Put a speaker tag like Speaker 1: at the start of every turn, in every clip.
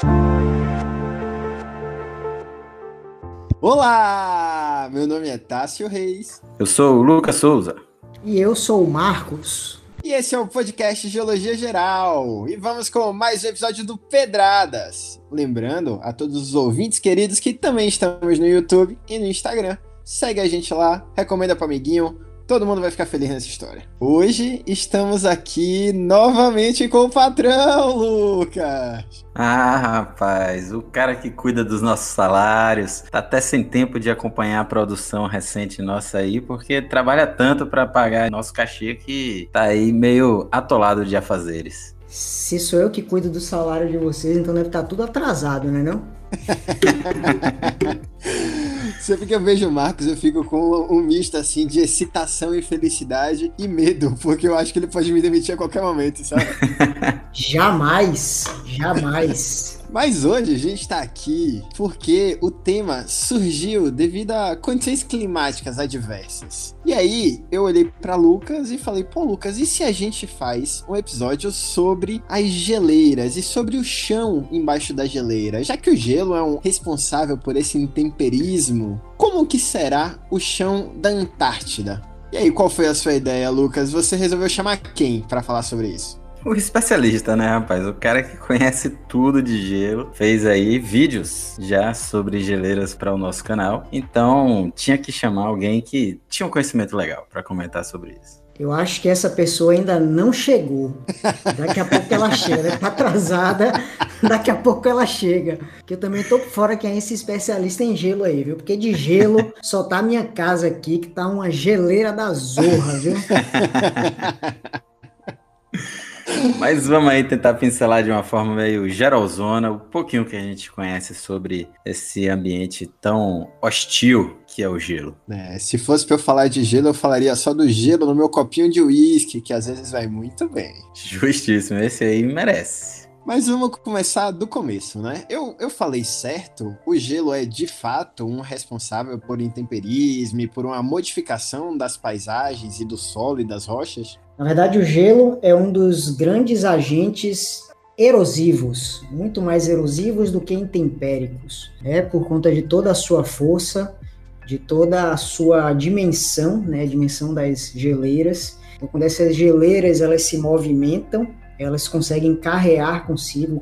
Speaker 1: Olá! Meu nome é Tássio Reis.
Speaker 2: Eu sou o Lucas Souza.
Speaker 3: E eu sou o Marcos.
Speaker 1: E esse é o podcast Geologia Geral. E vamos com mais um episódio do Pedradas. Lembrando a todos os ouvintes queridos que também estamos no YouTube e no Instagram. Segue a gente lá, recomenda para amiguinho. Todo mundo vai ficar feliz nessa história. Hoje estamos aqui novamente com o patrão, Lucas.
Speaker 2: Ah, rapaz, o cara que cuida dos nossos salários. Tá até sem tempo de acompanhar a produção recente nossa aí, porque trabalha tanto para pagar nosso cachê que tá aí meio atolado de afazeres.
Speaker 3: Se sou eu que cuido do salário de vocês, então deve estar tudo atrasado, né não?
Speaker 1: Sempre que eu vejo o Marcos, eu fico com um misto assim de excitação e felicidade e medo, porque eu acho que ele pode me demitir a qualquer momento, sabe?
Speaker 3: Jamais, jamais.
Speaker 1: Mas hoje a gente está aqui porque o tema surgiu devido a condições climáticas adversas. E aí eu olhei para Lucas e falei, pô Lucas, e se a gente faz um episódio sobre as geleiras e sobre o chão embaixo da geleira? Já que o gelo é um responsável por esse intemperismo, como que será o chão da Antártida? E aí, qual foi a sua ideia, Lucas? Você resolveu chamar quem para falar sobre isso?
Speaker 2: O especialista, né, rapaz? O cara que conhece tudo de gelo. Fez aí vídeos já sobre geleiras para o nosso canal. Então, tinha que chamar alguém que tinha um conhecimento legal para comentar sobre isso.
Speaker 3: Eu acho que essa pessoa ainda não chegou. Daqui a pouco ela chega, né? Tá atrasada, daqui a pouco ela chega. Que eu também tô por fora quem é esse especialista em gelo aí, viu? Porque de gelo só tá a minha casa aqui, que tá uma geleira da zorra, viu?
Speaker 2: Mas vamos aí tentar pincelar de uma forma meio geralzona o pouquinho que a gente conhece sobre esse ambiente tão hostil que é o gelo.
Speaker 1: Se fosse pra eu falar de gelo, eu falaria só do gelo no meu copinho de uísque, que às vezes vai muito bem.
Speaker 2: Justíssimo, esse aí merece.
Speaker 1: Mas vamos começar do começo, né? Eu falei certo, o gelo é de fato um responsável por intemperismo e por uma modificação das paisagens e do solo e das rochas?
Speaker 3: Na verdade, o gelo é um dos grandes agentes erosivos, muito mais erosivos do que intempéricos, né? Por conta de toda a sua força, de toda a sua dimensão, né? A dimensão das geleiras. Então, quando essas geleiras elas se movimentam, elas conseguem carregar consigo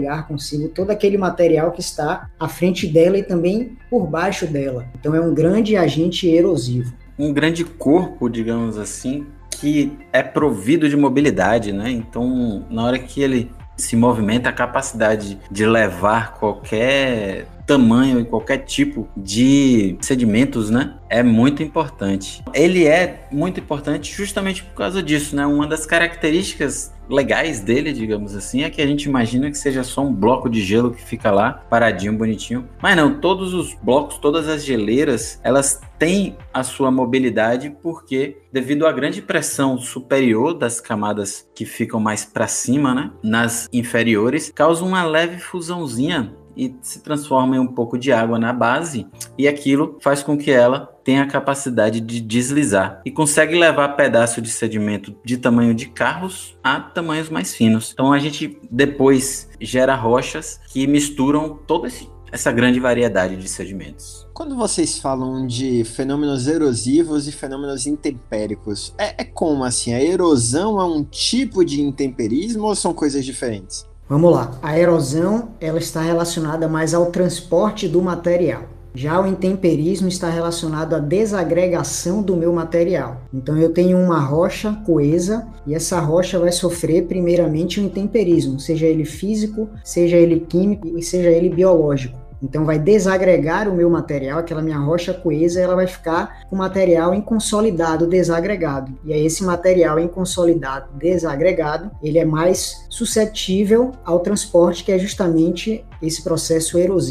Speaker 3: todo aquele material que está à frente dela e também por baixo dela. Então, é um grande agente erosivo.
Speaker 2: Um grande corpo, digamos assim, que é provido de mobilidade, né? Então, na hora que ele se movimenta, a capacidade de levar qualquer tamanho e qualquer tipo de sedimentos, né, é muito importante. Ele é muito importante justamente por causa disso, né? Uma das características legais dele, digamos assim, é que a gente imagina que seja só um bloco de gelo que fica lá paradinho, bonitinho. Mas não, todos os blocos, todas as geleiras, elas têm a sua mobilidade porque, devido à grande pressão superior das camadas que ficam mais para cima, né, nas inferiores, causa uma leve fusãozinha e se transforma em um pouco de água na base, e aquilo faz com que ela tenha a capacidade de deslizar e consegue levar pedaço de sedimento de tamanho de carros a tamanhos mais finos. Então a gente depois gera rochas que misturam toda essa grande variedade de sedimentos.
Speaker 1: Quando vocês falam de fenômenos erosivos e fenômenos intempéricos, é como assim? A erosão é um tipo de intemperismo ou são coisas diferentes?
Speaker 3: Vamos lá, a erosão ela está relacionada mais ao transporte do material. Já o intemperismo está relacionado à desagregação do meu material. Então eu tenho uma rocha coesa e essa rocha vai sofrer primeiramente um intemperismo, seja ele físico, seja ele químico e seja ele biológico. Então vai desagregar o meu material, aquela minha rocha coesa, ela vai ficar com material inconsolidado, desagregado. E aí esse material inconsolidado, desagregado, ele é mais suscetível ao transporte, que é justamente esse processo erosivo.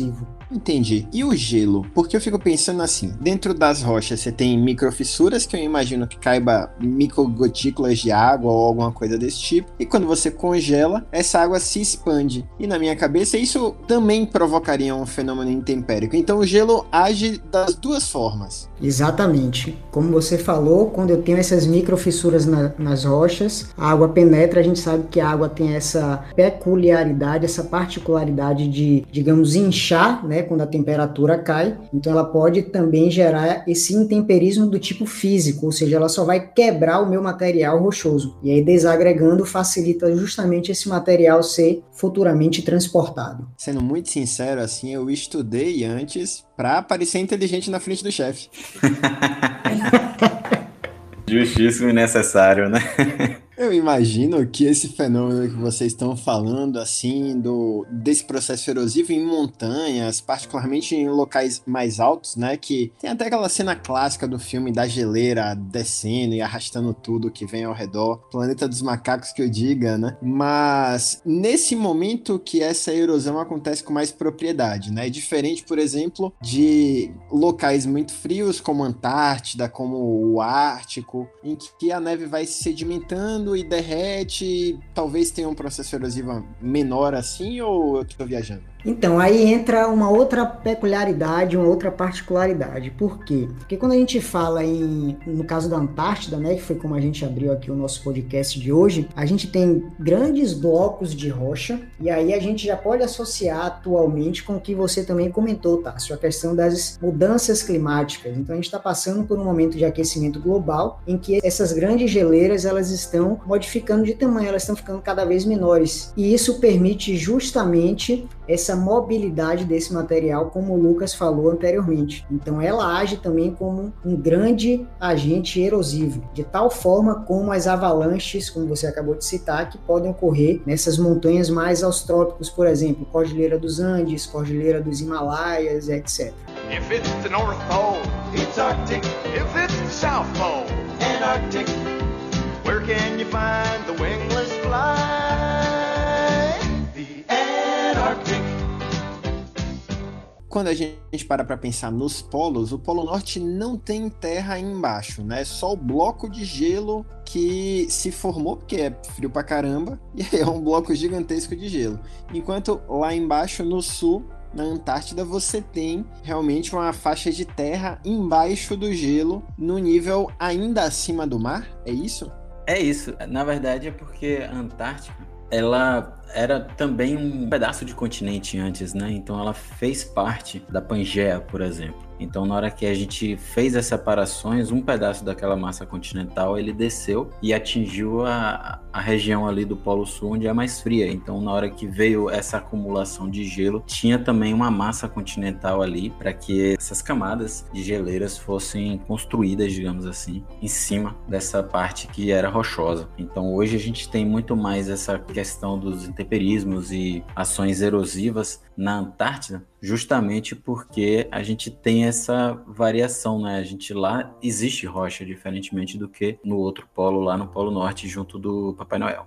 Speaker 1: Entendi. E o gelo? Porque eu fico pensando assim, dentro das rochas você tem microfissuras que eu imagino que caiba microgotículas de água ou alguma coisa desse tipo, e quando você congela, essa água se expande. E na minha cabeça isso também provocaria um fenômeno intempérico. Então o gelo age das duas formas.
Speaker 3: Exatamente. Como você falou, quando eu tenho essas microfissuras nas rochas, a água penetra, a gente sabe que a água tem essa peculiaridade, essa particularidade de, digamos, inchar, né, quando a temperatura cai. Então ela pode também gerar esse intemperismo do tipo físico, ou seja, ela só vai quebrar o meu material rochoso. E aí desagregando facilita justamente esse material ser futuramente transportado.
Speaker 1: Sendo muito sincero, assim, eu estudei antes pra parecer inteligente na frente do chefe.
Speaker 2: Justíssimo e necessário, né?
Speaker 1: Eu imagino que esse fenômeno que vocês estão falando, assim, desse processo erosivo em montanhas, particularmente em locais mais altos, né, que tem até aquela cena clássica do filme da geleira descendo e arrastando tudo que vem ao redor, Planeta dos Macacos que eu diga, né, mas nesse momento que essa erosão acontece com mais propriedade, né, é diferente, por exemplo, de locais muito frios como a Antártida, como o Ártico, em que a neve vai se sedimentando e derrete, talvez tenha um processo erosivo menor assim, ou eu tô viajando?
Speaker 3: Então, aí entra uma outra peculiaridade, uma outra particularidade. Por quê? Porque quando a gente fala no caso da Antártida, né, que foi como a gente abriu aqui o nosso podcast de hoje, a gente tem grandes blocos de rocha, e aí a gente já pode associar atualmente com o que você também comentou, Tássio, a questão das mudanças climáticas. Então, a gente está passando por um momento de aquecimento global, em que essas grandes geleiras, elas estão modificando de tamanho, elas estão ficando cada vez menores. E isso permite justamente essa mobilidade desse material, como o Lucas falou anteriormente. Então ela age também como um grande agente erosivo, de tal forma como as avalanches, como você acabou de citar, que podem ocorrer nessas montanhas mais aos trópicos, por exemplo, Cordilheira dos Andes, Cordilheira dos Himalaias, etc.
Speaker 4: If it's the North Pole, it's Arctic. If it's the South Pole, Antarctic. Where can you find the wingless fly? The Antarctic.
Speaker 1: Quando a gente para pensar nos polos, o Polo Norte não tem terra aí embaixo, né? Só o bloco de gelo que se formou, porque é frio pra caramba, e é um bloco gigantesco de gelo. Enquanto lá embaixo, no sul, na Antártida, você tem realmente uma faixa de terra embaixo do gelo, no nível ainda acima do mar, é isso?
Speaker 2: É isso. Na verdade é porque a Antártica, ela era também um pedaço de continente antes, né? Então ela fez parte da Pangeia, por exemplo. Então na hora que a gente fez as separações, um pedaço daquela massa continental, ele desceu e atingiu a região ali do Polo Sul, onde é mais fria. Então na hora que veio essa acumulação de gelo, tinha também uma massa continental ali para que essas camadas de geleiras fossem construídas, digamos assim, em cima dessa parte que era rochosa. Então hoje a gente tem muito mais essa questão dos intemperismos e ações erosivas na Antártida, justamente porque a gente tem essa variação, né? A gente lá existe rocha, diferentemente do que no outro polo, lá no Polo Norte, junto do Papai Noel.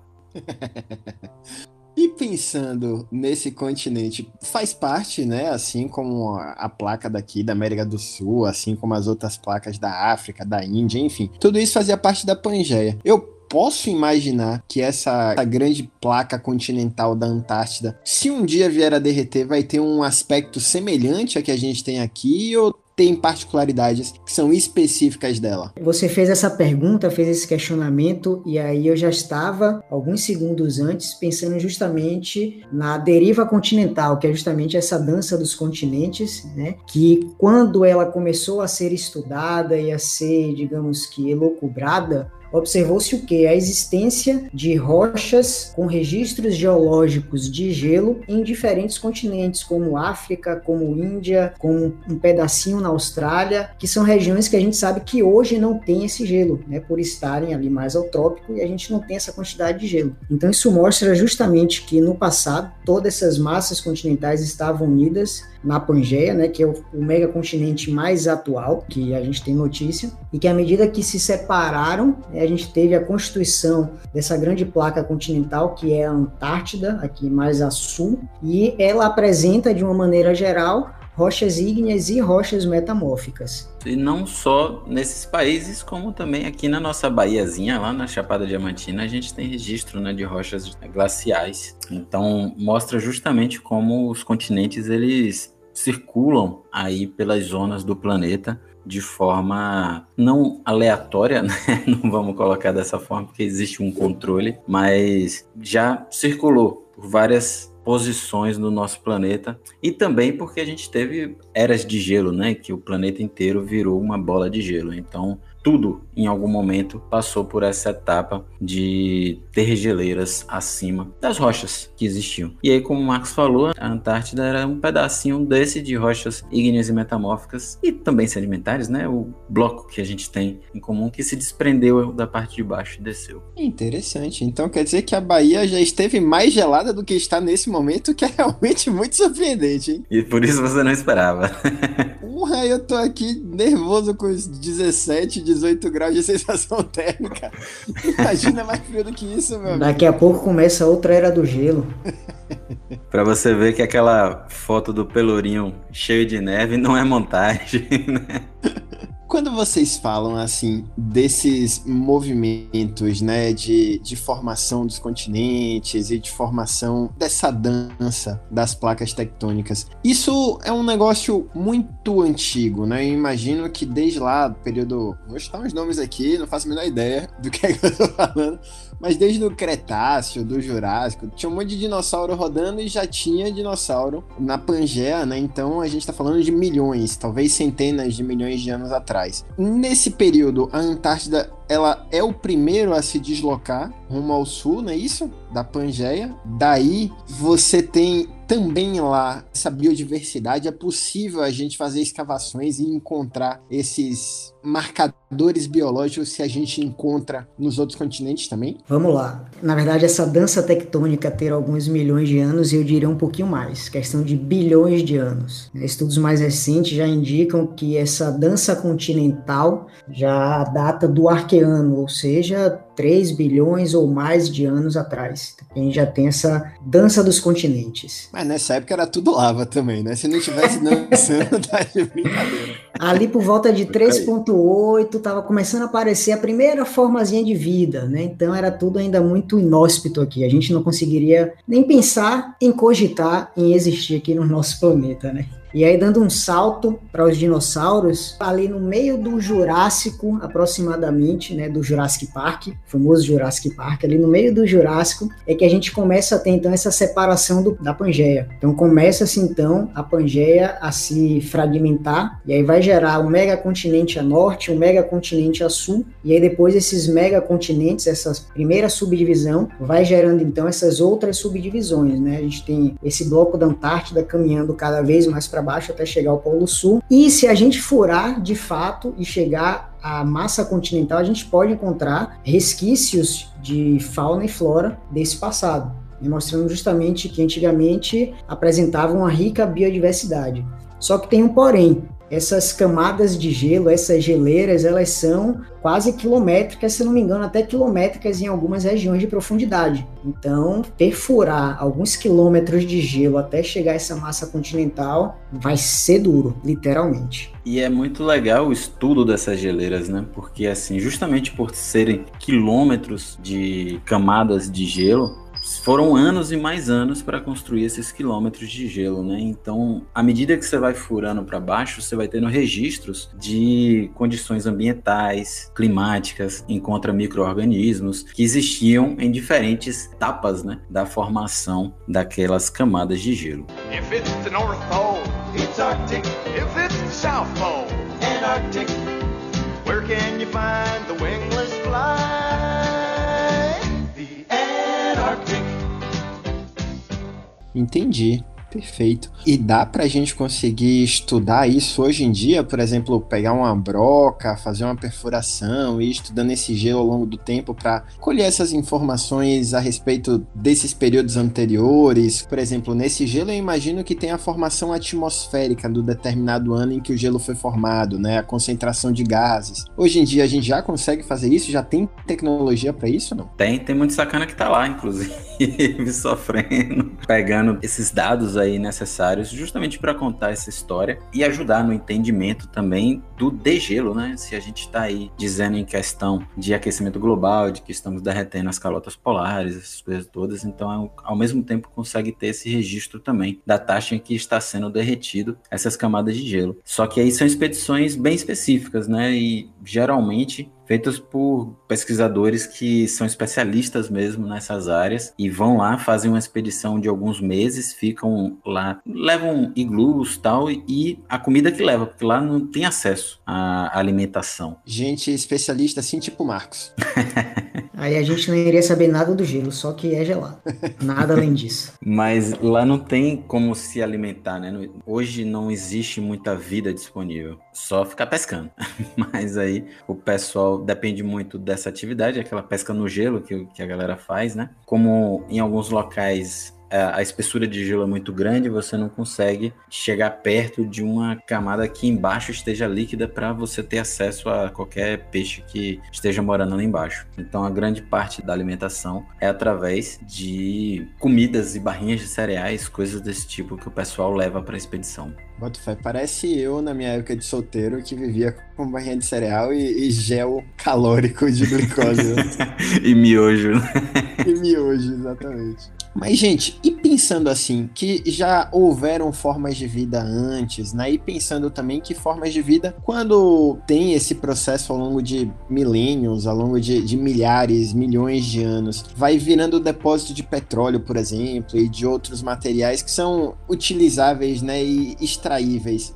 Speaker 1: E pensando nesse continente, faz parte, né, assim como a placa daqui da América do Sul, assim como as outras placas da África, da Índia, enfim, tudo isso fazia parte da Pangeia. Eu posso imaginar que essa grande placa continental da Antártida, se um dia vier a derreter, vai ter um aspecto semelhante a que a gente tem aqui, ou tem particularidades que são específicas dela?
Speaker 3: Você fez essa pergunta, fez esse questionamento, e aí eu já estava, alguns segundos antes, pensando justamente na deriva continental, que é justamente essa dança dos continentes, né? Que quando ela começou a ser estudada e a ser, digamos que, elucubrada, observou-se o quê? A existência de rochas com registros geológicos de gelo em diferentes continentes, como África, como Índia, como um pedacinho na Austrália, que são regiões que a gente sabe que hoje não tem esse gelo, né, por estarem ali mais ao trópico, e a gente não tem essa quantidade de gelo. Então isso mostra justamente que no passado todas essas massas continentais estavam unidas na Pangeia, né, que é o megacontinente mais atual que a gente tem notícia, e que à medida que se separaram, a gente teve a constituição dessa grande placa continental, que é a Antártida, aqui mais a sul, e ela apresenta, de uma maneira geral, rochas ígneas e rochas metamórficas.
Speaker 2: E não só nesses países, como também aqui na nossa Bahiazinha, lá na Chapada Diamantina, a gente tem registro, né, de rochas glaciais. Então, mostra justamente como os continentes, eles circulam aí pelas zonas do planeta de forma não aleatória, né? Não vamos colocar dessa forma, porque existe um controle, mas já circulou por várias posições no nosso planeta, e também porque a gente teve eras de gelo, né? Que o planeta inteiro virou uma bola de gelo. Então, tudo, em algum momento, passou por essa etapa de ter geleiras acima das rochas que existiam. E aí, como o Marcos falou, a Antártida era um pedacinho desse de rochas ígneas e metamórficas, e também sedimentares, né? O bloco que a gente tem em comum, que se desprendeu da parte de baixo e desceu.
Speaker 1: Interessante. Então quer dizer que a Bahia já esteve mais gelada do que está nesse momento, que é realmente muito surpreendente, hein?
Speaker 2: E por isso você não esperava.
Speaker 1: Porra, eu tô aqui nervoso com os 17, 18 graus de sensação térmica. Imagina mais frio do que isso, meu amigo.
Speaker 3: Daqui a pouco começa outra era do gelo.
Speaker 2: Pra você ver que aquela foto do Pelourinho cheio de neve não é montagem, né?
Speaker 1: Quando vocês falam, assim, desses movimentos, né, de formação dos continentes e de formação dessa dança das placas tectônicas, isso é um negócio muito antigo, né? Eu imagino que desde lá, do período... Vou chutar uns nomes aqui, não faço a menor ideia do que é que eu tô falando, mas desde o Cretáceo, do Jurássico, tinha um monte de dinossauro rodando e já tinha dinossauro na Pangeia, né? Então a gente tá falando de milhões, talvez centenas de milhões de anos atrás. Nesse período, a Antártida, ela é o primeiro a se deslocar rumo ao sul, não é isso? Da Pangeia. Daí você tem também lá essa biodiversidade. É possível a gente fazer escavações e encontrar esses marcadores biológicos que a gente encontra nos outros continentes também?
Speaker 3: Vamos lá. Na verdade, essa dança tectônica ter alguns milhões de anos, eu diria um pouquinho mais, questão de bilhões de anos. Estudos mais recentes já indicam que essa dança continental já data do Arqueano, ou seja, 3 bilhões ou mais de anos atrás. A gente já tem essa dança dos continentes.
Speaker 1: Mas nessa época era tudo lava também, né? Se não tivesse dançando, tá de brincadeira.
Speaker 3: Ali por volta de 3.8, estava começando a aparecer a primeira formazinha de vida, né? Então era tudo ainda muito inóspito aqui. A gente não conseguiria nem pensar em cogitar em existir aqui no nosso planeta, né? E aí, dando um salto para os dinossauros, ali no meio do Jurássico, aproximadamente, né, do Jurassic Park, famoso Jurassic Park, ali no meio do Jurássico, é que a gente começa a ter, então, essa separação da Pangeia. Então, começa-se, então, a Pangeia a se fragmentar, e aí vai gerar um megacontinente a norte, um megacontinente a sul, e aí depois esses megacontinentes, essa primeira subdivisão, vai gerando, então, essas outras subdivisões, né? A gente tem esse bloco da Antártida caminhando cada vez mais para baixo até chegar ao Polo Sul. E se a gente furar de fato e chegar à massa continental, a gente pode encontrar resquícios de fauna e flora desse passado, mostrando justamente que antigamente apresentavam uma rica biodiversidade. Só que tem um porém. Essas camadas de gelo, essas geleiras, elas são quase quilométricas, se não me engano, até quilométricas em algumas regiões de profundidade. Então, perfurar alguns quilômetros de gelo até chegar a essa massa continental vai ser duro, literalmente.
Speaker 2: E é muito legal o estudo dessas geleiras, né? Porque, assim, justamente por serem quilômetros de camadas de gelo, foram anos e mais anos para construir esses quilômetros de gelo, né? Então, à medida que você vai furando para baixo, você vai tendo registros de condições ambientais, climáticas, encontra micro-organismos que existiam em diferentes etapas, né, da formação daquelas camadas de gelo.
Speaker 4: If it's the North Pole, it's Arctic. If it's the South Pole, Antarctic. Where can you find the wingless fly? The Antarctic.
Speaker 1: Entendi. Perfeito. E dá pra gente conseguir estudar isso hoje em dia? Por exemplo, pegar uma broca, fazer uma perfuração e ir estudando esse gelo ao longo do tempo para colher essas informações a respeito desses períodos anteriores? Por exemplo, nesse gelo eu imagino que tem a formação atmosférica do determinado ano em que o gelo foi formado, né? A concentração de gases. Hoje em dia a gente já consegue fazer isso? Já tem tecnologia para isso, não?
Speaker 2: Tem muito sacana que tá lá, inclusive, sofrendo, pegando esses dados aí necessários justamente para contar essa história e ajudar no entendimento também do degelo, né? Se a gente está aí dizendo em questão de aquecimento global, de que estamos derretendo as calotas polares, essas coisas todas, então ao mesmo tempo consegue ter esse registro também da taxa em que está sendo derretido essas camadas de gelo. Só que aí são expedições bem específicas, né? E geralmente feitas por pesquisadores que são especialistas mesmo nessas áreas e vão lá, fazem uma expedição de alguns meses, ficam lá, levam iglus e tal, e a comida que leva, porque lá não tem acesso à alimentação.
Speaker 1: Gente especialista assim, tipo Marcos.
Speaker 3: Aí a gente não iria saber nada do gelo, só que é gelado. Nada além disso.
Speaker 2: Mas lá não tem como se alimentar, né? Hoje não existe muita vida disponível, só ficar pescando. Mas aí o pessoal depende muito dessa atividade, aquela pesca no gelo que a galera faz, né? Como em alguns locais a espessura de gelo é muito grande, você não consegue chegar perto de uma camada que embaixo esteja líquida para você ter acesso a qualquer peixe que esteja morando lá embaixo. Então a grande parte da alimentação é através de comidas e barrinhas de cereais, coisas desse tipo que o pessoal leva para a expedição.
Speaker 1: Bota fé, parece eu na minha época de solteiro que vivia com barrinha de cereal e gel calórico de glicose.
Speaker 2: E miojo.
Speaker 1: E miojo, exatamente. Mas, gente, e pensando assim, que já houveram formas de vida antes, né? E pensando também que formas de vida, quando tem esse processo ao longo de milênios, ao longo de milhares, milhões de anos, vai virando depósito de petróleo, por exemplo, e de outros materiais que são utilizáveis, né? E extraíveis,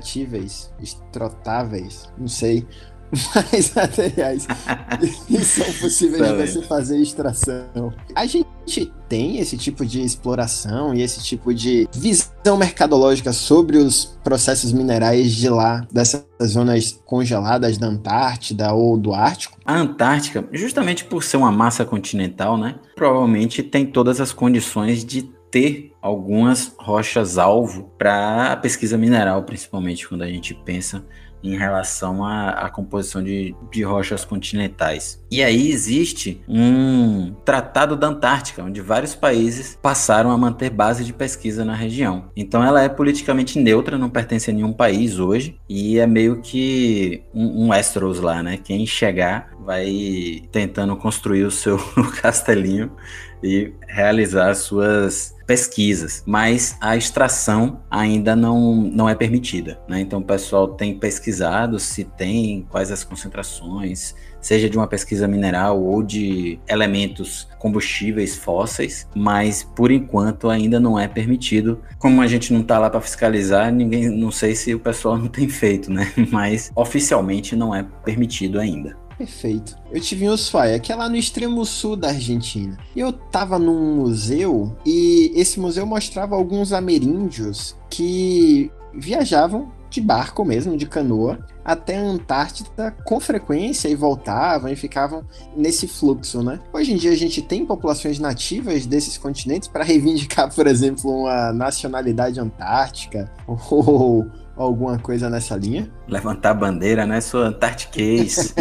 Speaker 1: extrotáveis, não sei. Mais materiais que são possíveis de você fazer extração. A gente tem esse tipo de exploração e esse tipo de visão mercadológica sobre os processos minerais de lá, dessas zonas congeladas da Antártida ou do Ártico?
Speaker 2: A Antártica, justamente por ser uma massa continental, né, provavelmente tem todas as condições de ter algumas rochas-alvo para a pesquisa mineral, principalmente quando a gente pensa em relação à composição de rochas continentais. E aí existe um Tratado da Antártica, onde vários países passaram a manter base de pesquisa na região. Então ela é politicamente neutra, não pertence a nenhum país hoje, e é meio que um Westeros lá, né? Quem chegar vai tentando construir o seu castelinho e realizar as suas pesquisas, mas a extração ainda não é permitida, né? Então o pessoal tem pesquisado se tem, quais as concentrações, seja de uma pesquisa mineral ou de elementos combustíveis fósseis, mas por enquanto ainda não é permitido. Como a gente não está lá para fiscalizar, não sei se o pessoal não tem feito, né? Mas oficialmente não é permitido ainda.
Speaker 1: Perfeito. Eu tive em Ushuaia, que é lá no extremo sul da Argentina. E eu tava num museu e esse museu mostrava alguns ameríndios que viajavam de barco mesmo, de canoa, até a Antártida com frequência e voltavam e ficavam nesse fluxo, né? Hoje em dia a gente tem populações nativas desses continentes para reivindicar, por exemplo, uma nacionalidade antártica ou alguma coisa nessa linha.
Speaker 2: Levantar a bandeira, né? Sou antartiquês.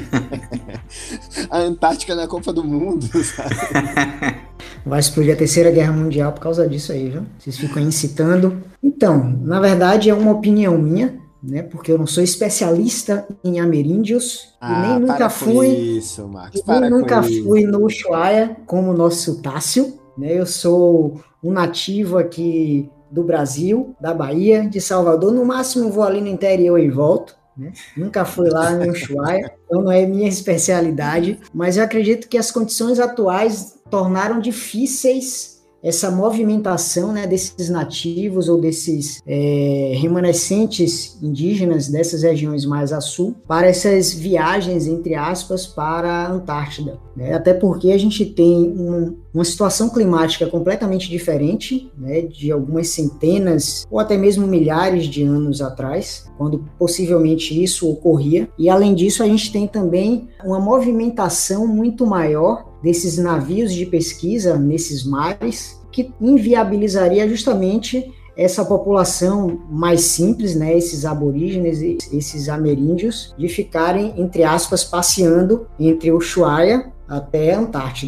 Speaker 1: A Antártica não é a Copa do Mundo, sabe?
Speaker 3: Vai explodir a Terceira Guerra Mundial por causa disso aí, viu? Vocês ficam incitando. Então, na verdade é uma opinião minha, né? Porque eu não sou especialista em ameríndios e nem nunca fui.
Speaker 1: Isso, Marcos.
Speaker 3: Fui no Ushuaia como o nosso Tássio, né? Eu sou um nativo aqui do Brasil, da Bahia, de Salvador. No máximo vou ali no interior e volto, né? Nunca fui lá no Ushuaia, então não é minha especialidade, mas eu acredito que as condições atuais tornaram difíceis essa movimentação, né, desses nativos ou desses remanescentes indígenas dessas regiões mais a sul para essas viagens, entre aspas, para a Antártida, né? Até porque a gente tem uma situação climática completamente diferente, né, de algumas centenas ou até mesmo milhares de anos atrás, quando possivelmente isso ocorria. E além disso, a gente tem também uma movimentação muito maior desses navios de pesquisa nesses mares, que inviabilizaria justamente essa população mais simples, né, esses aborígenes, esses ameríndios, de ficarem, entre aspas, passeando entre o Ushuaia até a Antártida.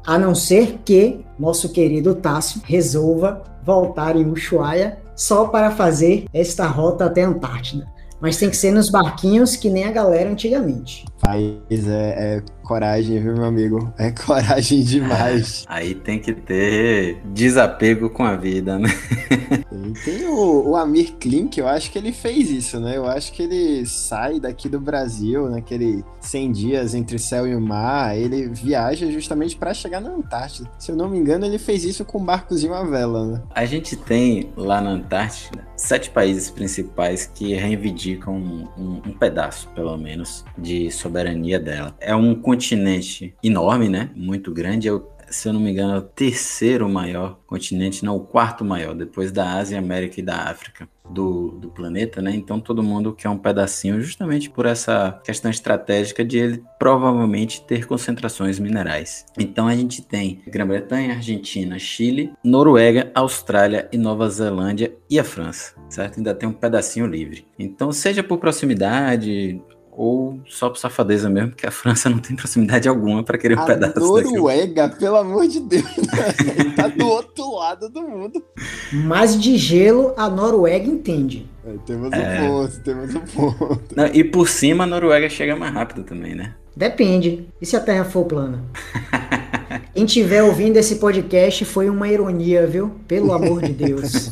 Speaker 3: A não ser que nosso querido Tássio resolva voltar em Ushuaia só para fazer esta rota até a Antártida. Mas tem que ser nos barquinhos que nem a galera antigamente.
Speaker 1: Mas é coragem, viu, meu amigo? É coragem demais.
Speaker 2: Aí tem que ter desapego com a vida, né?
Speaker 1: E tem o Amir Klink, eu acho que ele fez isso, né? Eu acho que ele sai daqui do Brasil, naquele 100 dias entre o céu e o mar, ele viaja justamente para chegar na Antártida. Se eu não me engano, ele fez isso com um barcozinho à vela, né?
Speaker 2: A gente tem lá na Antártida 7 países principais que reivindicam um pedaço, pelo menos, de soberania dela. É um continente enorme, né? Muito grande. Se eu não me engano, é o 3º maior continente, não, o 4º maior, depois da Ásia, América e da África do planeta, né? Então todo mundo quer um pedacinho justamente por essa questão estratégica de ele provavelmente ter concentrações minerais. Então a gente tem Grã-Bretanha, Argentina, Chile, Noruega, Austrália e Nova Zelândia e a França, certo? Ainda tem um pedacinho livre. Então seja por proximidade ou só por safadeza mesmo, porque a França não tem proximidade alguma para querer um pedaço daquilo.
Speaker 1: Noruega, pelo amor de Deus, ele tá do outro lado do mundo.
Speaker 3: Mas de gelo, a Noruega entende.
Speaker 1: Temos um ponto.
Speaker 2: Não, e por cima, a Noruega chega mais rápido também, né?
Speaker 3: Depende. E se a Terra for plana? Quem estiver ouvindo esse podcast foi uma ironia, viu? Pelo amor de Deus.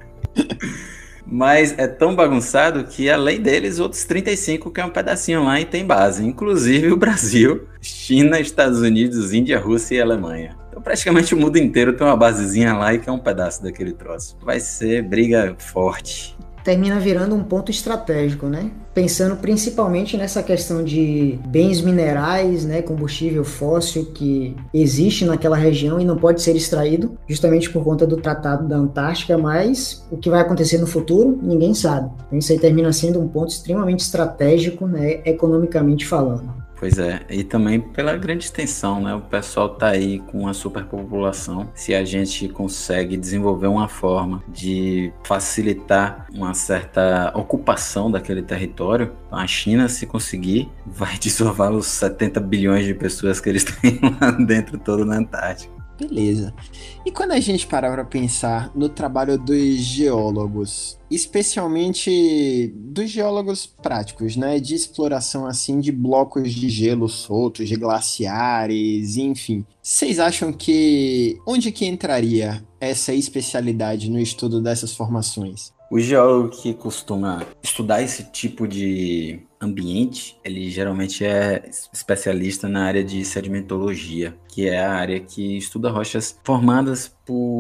Speaker 2: Mas é tão bagunçado que, além deles, outros 35 que é um pedacinho lá e tem base. Inclusive o Brasil, China, Estados Unidos, Índia, Rússia e Alemanha. Então praticamente o mundo inteiro tem uma basezinha lá e que é um pedaço daquele troço. Vai ser briga forte.
Speaker 3: Termina virando um ponto estratégico, né? Pensando principalmente nessa questão de bens minerais, né, combustível fóssil que existe naquela região e não pode ser extraído, justamente por conta do Tratado da Antártica, mas o que vai acontecer no futuro, ninguém sabe. Então isso aí termina sendo um ponto extremamente estratégico, né, economicamente falando.
Speaker 2: Pois é, e também pela grande extensão, né? O pessoal tá aí com uma superpopulação. Se a gente consegue desenvolver uma forma de facilitar uma certa ocupação daquele território, a China, se conseguir, vai desovar os 70 bilhões de pessoas que eles têm lá dentro, todo na Antártica.
Speaker 1: Beleza. E quando a gente parar para pensar no trabalho dos geólogos, especialmente dos geólogos práticos, né, de exploração assim de blocos de gelo soltos, de glaciares, enfim, vocês acham que onde que entraria essa especialidade no estudo dessas formações?
Speaker 2: O geólogo que costuma estudar esse tipo de ambiente, ele geralmente é especialista na área de sedimentologia, que é a área que estuda rochas formadas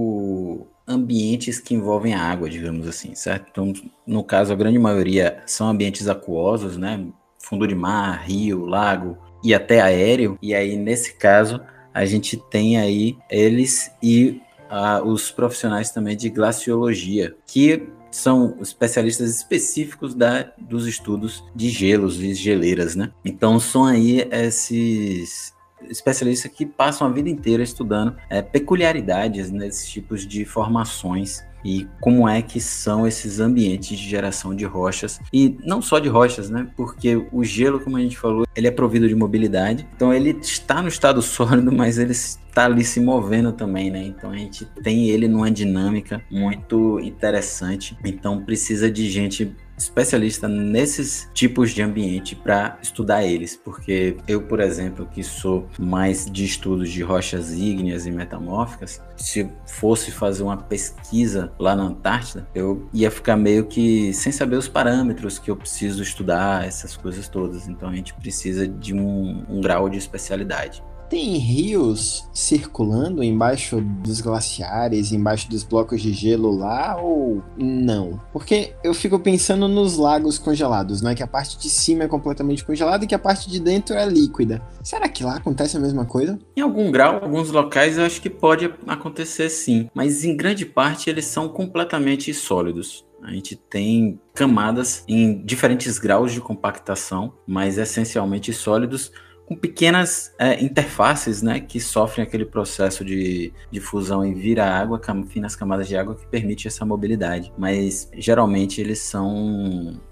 Speaker 2: por ambientes que envolvem a água, digamos assim, certo? Então, no caso, a grande maioria são ambientes aquosos, né? Fundo de mar, rio, lago e até aéreo. E aí, nesse caso, a gente tem aí eles e os profissionais também de glaciologia, que são especialistas específicos dos estudos de gelos e geleiras, né? Então são aí esses especialistas que passam a vida inteira estudando peculiaridades nesses tipos de formações e como é que são esses ambientes de geração de rochas, e não só de rochas, né? Porque o gelo, como a gente falou, ele é provido de mobilidade, então ele está no estado sólido, mas ele está ali se movendo também, né? Então a gente tem ele numa dinâmica muito interessante, então precisa de gente especialista nesses tipos de ambiente para estudar eles, porque eu, por exemplo, que sou mais de estudos de rochas ígneas e metamórficas, se fosse fazer uma pesquisa lá na Antártida, eu ia ficar meio que sem saber os parâmetros que eu preciso estudar, essas coisas todas. Então a gente precisa de um grau de especialidade.
Speaker 1: Tem rios circulando embaixo dos glaciares, embaixo dos blocos de gelo lá, ou não? Porque eu fico pensando nos lagos congelados, né? Que a parte de cima é completamente congelada e que a parte de dentro é líquida. Será que lá acontece a mesma coisa?
Speaker 2: Em algum grau, alguns locais eu acho que pode acontecer sim, mas em grande parte eles são completamente sólidos. A gente tem camadas em diferentes graus de compactação, mas essencialmente sólidos, com pequenas interfaces, né, que sofrem aquele processo de fusão e vira água, finas camadas de água que permite essa mobilidade. Mas geralmente eles são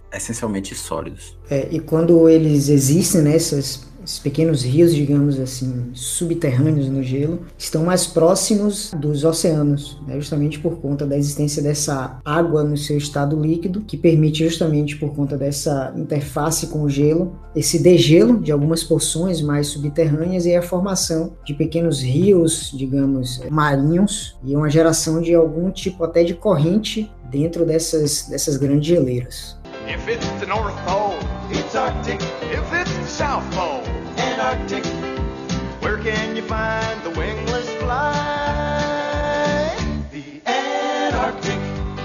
Speaker 2: essencialmente sólidos.
Speaker 3: E quando eles existem, né, esses pequenos rios, digamos assim, subterrâneos no gelo, estão mais próximos dos oceanos, né, justamente por conta da existência dessa água no seu estado líquido, que permite justamente por conta dessa interface com o gelo, esse degelo de algumas porções mais subterrâneas e a formação de pequenos rios, digamos, marinhos, e uma geração de algum tipo até de corrente dentro dessas grandes geleiras.
Speaker 4: If it's the North Pole, it's Arctic. If it's the South Pole, Antarctic. Where can you find the wingless fly? The Antarctic.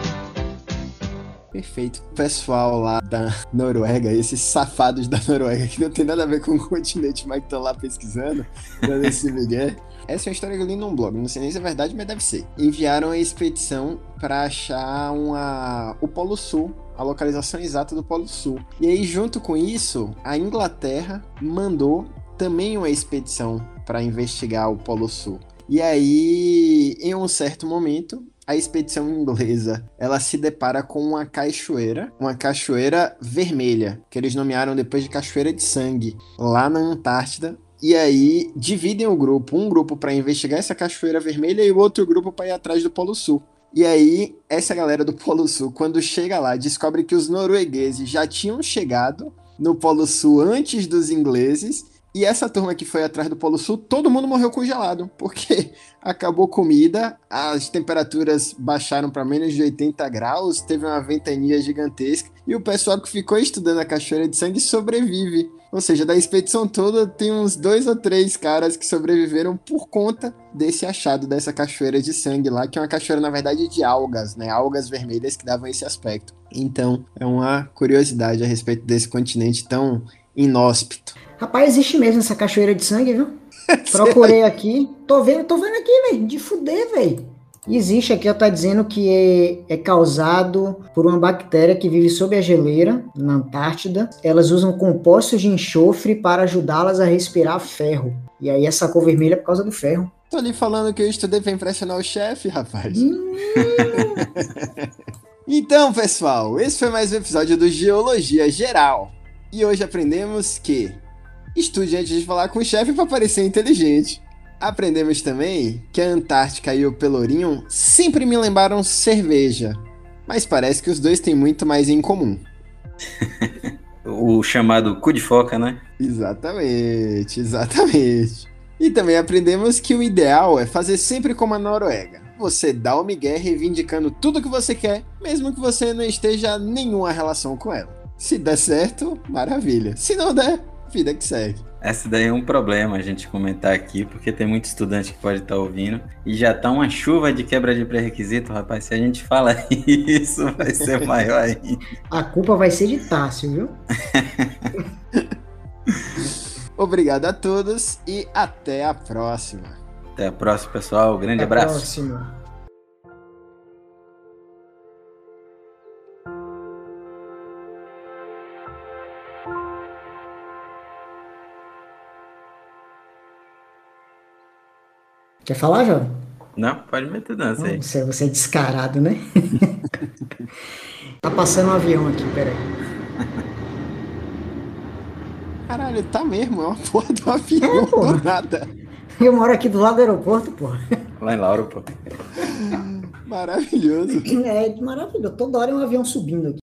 Speaker 1: Perfeito. O pessoal lá da Noruega, esses safados da Noruega, que não tem nada a ver com o continente, mas que estão lá pesquisando, dando esse migué. Essa é uma história que eu li num blog, não sei nem se é verdade, mas deve ser. Enviaram a expedição para achar o Polo Sul, a localização exata do Polo Sul. E aí, junto com isso, a Inglaterra mandou também uma expedição para investigar o Polo Sul. E aí, em um certo momento, a expedição inglesa, ela se depara com uma cachoeira vermelha, que eles nomearam depois de Cachoeira de Sangue, lá na Antártida. E aí, dividem o grupo, um grupo para investigar essa cachoeira vermelha e o outro grupo para ir atrás do Polo Sul. E aí, essa galera do Polo Sul, quando chega lá, descobre que os noruegueses já tinham chegado no Polo Sul antes dos ingleses. E essa turma que foi atrás do Polo Sul, todo mundo morreu congelado, porque acabou comida, as temperaturas baixaram para menos de 80 graus, teve uma ventania gigantesca, e o pessoal que ficou estudando a Cachoeira de Sangue sobrevive. Ou seja, da expedição toda, tem uns 2 ou 3 caras que sobreviveram por conta desse achado dessa Cachoeira de Sangue lá, que é uma cachoeira, na verdade, de algas, né? Algas vermelhas que davam esse aspecto. Então, é uma curiosidade a respeito desse continente tão inóspito.
Speaker 3: Rapaz, existe mesmo essa cachoeira de sangue, viu? Procurei aqui. Tô vendo aqui, velho. De fuder, velho. Existe aqui, ó, tá dizendo que é causado por uma bactéria que vive sob a geleira, na Antártida. Elas usam compostos de enxofre para ajudá-las a respirar ferro. E aí essa cor vermelha é por causa do ferro.
Speaker 1: Tô ali falando que eu estudei pra impressionar o chefe, rapaz. Então, pessoal, esse foi mais um episódio do Geologia Geral. E hoje aprendemos que estude antes de falar com o chefe para parecer inteligente. Aprendemos também que a Antártica e o Pelourinho sempre me lembraram cerveja, mas parece que os dois têm muito mais em comum.
Speaker 2: O chamado cu de foca, né?
Speaker 1: Exatamente. E também aprendemos que o ideal é fazer sempre como a Noruega. Você dá o migué reivindicando tudo que você quer, mesmo que você não esteja em nenhuma relação com ela. Se der certo, maravilha. Se não der, vida que segue.
Speaker 2: Essa daí é um problema a gente comentar aqui, porque tem muito estudante que pode estar ouvindo e já tá uma chuva de quebra de pré-requisito, rapaz. Se a gente fala isso, vai ser maior ainda.
Speaker 3: A culpa vai ser de Tássio, viu?
Speaker 1: Obrigado a todos e até a próxima.
Speaker 2: Até a próxima, pessoal. Grande abraço.
Speaker 3: Até a próxima. Quer falar, Jovem?
Speaker 2: Não, pode meter dança aí.
Speaker 3: Você é descarado, né? Tá passando um avião aqui, peraí.
Speaker 1: Caralho, tá mesmo, é uma porra do avião, do nada.
Speaker 3: Eu moro aqui do lado do aeroporto, porra.
Speaker 2: Lá em Lauro, pô.
Speaker 1: Maravilhoso.
Speaker 3: É maravilhoso, toda hora é um avião subindo aqui.